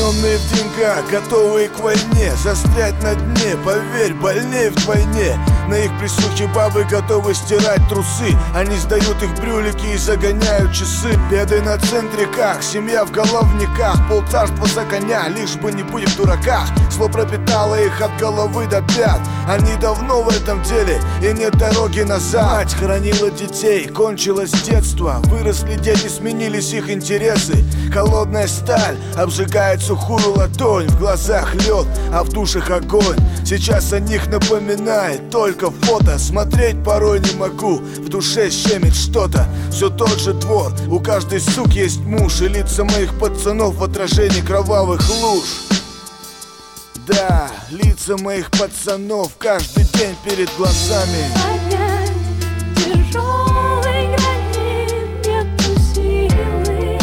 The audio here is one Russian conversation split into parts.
Обремененные в деньгах, готовые к войне, застрять на дне, поверь, больнее вдвойне. На их присухе бабы готовы стирать трусы. Они сдают их брюлики и загоняют часы. Беды на центриках, семья в головниках, полцарства за коня, лишь бы не быть в дураках. Зло пропитало их от головы до пят. Они давно в этом деле, и нет дороги назад. Мать хранила детей, кончилось детство. Выросли дети, сменились их интересы. Холодная сталь обжигает сухую ладонь. В глазах лед, а в душах огонь. Сейчас о них напоминает только фото. Смотреть порой не могу, в душе щемит что-то. Все тот же двор, у каждой суки есть муж. И лица моих пацанов в отражении кровавых луж. Да, лица моих пацанов каждый день перед глазами. Поднять тяжелый гранит, нету силы.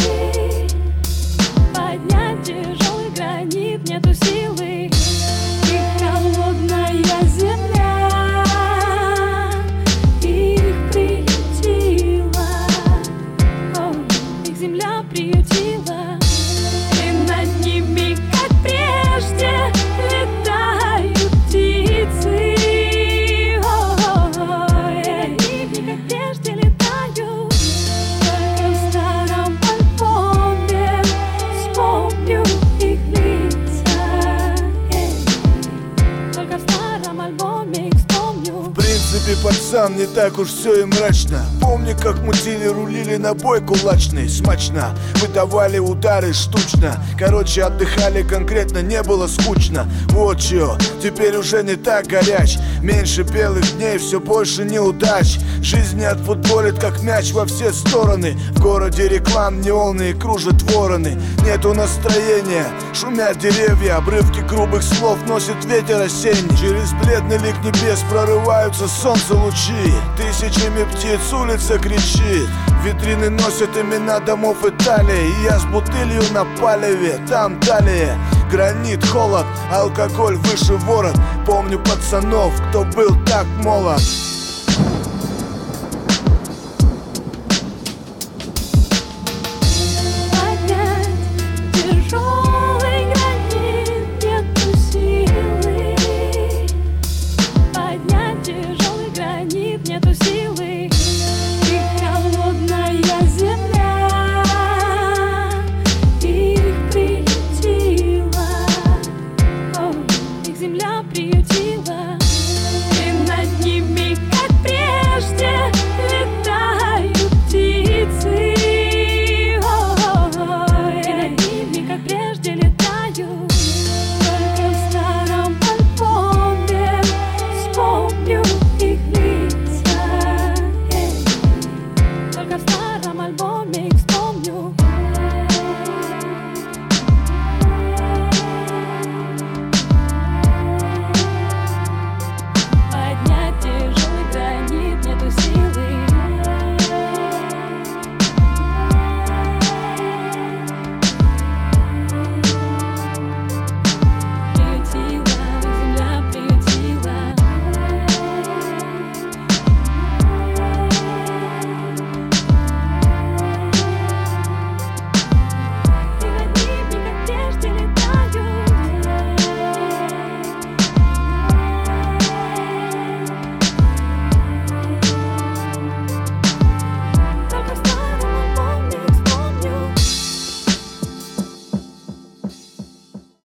Поднять тяжелый гранит, нету силы. И холодная земля их приютила. О, их земля приютила. И над ними, как прежде, летают птицы. Они, как прежде, летают. Только в старом альбоме вспомню их лица. Только в старом альбоме их вспомню. В принципе, пацан, не так уж все и мрачно. Помню, как мутили, рулили на бой кулачный. Смачно, выдавали удары штучно. Короче, отдыхали конкретно, не было скучно. Вот чё, теперь уже не так горяч. Меньше белых дней, все больше неудач. Жизнь не отфутболит, как мяч во все стороны. В городе реклам неоны и кружат вороны. Нету настроения, шумят деревья. Обрывки грубых слов носит ветер осенний. Через бледный лик небес прорываются солнце лучи. Тысячами птиц улица кричит. Витрины носят имена домов Италии. И я с бутылью на палеве, там далее гранит, холод, алкоголь выше ворот. Помню пацанов, кто был так молод.